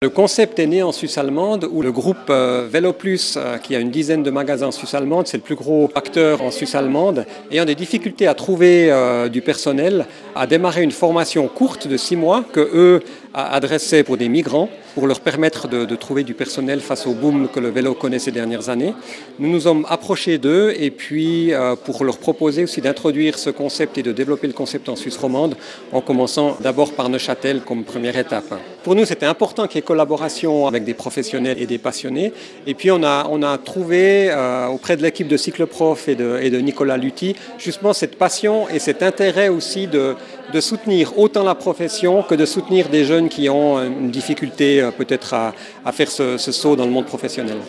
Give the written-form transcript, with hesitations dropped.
Le concept est né en Suisse allemande où le groupe Vélo Plus, qui a une dizaine de magasins en Suisse allemande, c'est le plus gros acteur en Suisse allemande, ayant des difficultés à trouver du personnel, a démarré une formation courte de 6 mois que eux adressaient pour des migrants, pour leur permettre de trouver du personnel face au boom que le vélo connaît ces dernières années. Nous nous sommes approchés d'eux et puis pour leur proposer aussi d'introduire ce concept et de développer le concept en Suisse romande, en commençant d'abord par Neuchâtel comme première étape. Pour nous, c'était important qu'il y ait collaboration avec des professionnels et des passionnés. Et puis on a trouvé auprès de l'équipe de Cycleprof et de Nicolas Lutti justement cette passion et cet intérêt aussi de soutenir autant la profession que de soutenir des jeunes qui ont une difficulté peut-être à faire ce saut dans le monde professionnel.